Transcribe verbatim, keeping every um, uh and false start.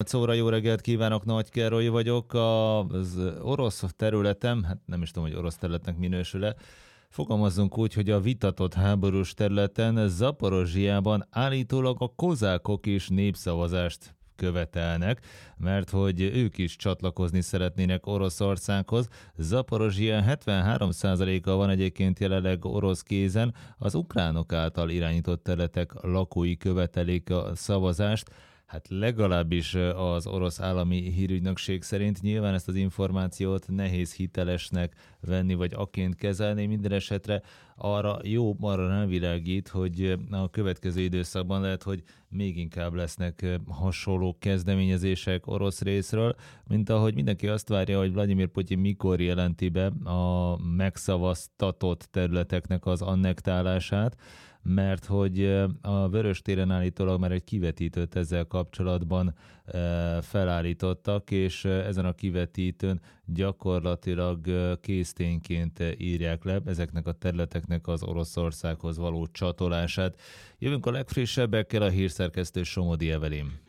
Szóra jó reggelt kívánok, Nagy Károly vagyok. Az orosz területem, hát nem is tudom, hogy orosz területnek minősül-e, fogalmazzunk úgy, hogy a vitatott háborús területen, Zaporozsiában állítólag a kozákok is népszavazást követelnek, mert hogy ők is csatlakozni szeretnének Oroszországhoz. Zaporozsia hetvenhárom százaléka van egyébként jelenleg orosz kézen, az ukránok által irányított területek lakói követelik a szavazást. Hát legalábbis az orosz állami hírügynökség szerint. Nyilván ezt az információt nehéz hitelesnek venni, vagy aként kezelni. Minden esetre arra jó, arra nem világít, hogy a következő időszakban lehet, hogy még inkább lesznek hasonló kezdeményezések orosz részről, mint ahogy mindenki azt várja, hogy Vladimir Putyin mikor jelenti be a megszavaztatott területeknek az annektálását, mert hogy a Vöröstéren állítólag már egy kivetítőt ezzel kapcsolatban felállítottak, és ezen a kivetítőn gyakorlatilag késztényként írják le ezeknek a területeknek az Oroszországhoz való csatolását. Jövünk a legfrissebbekkel, a hírszerkesztő Somodi Evelyn.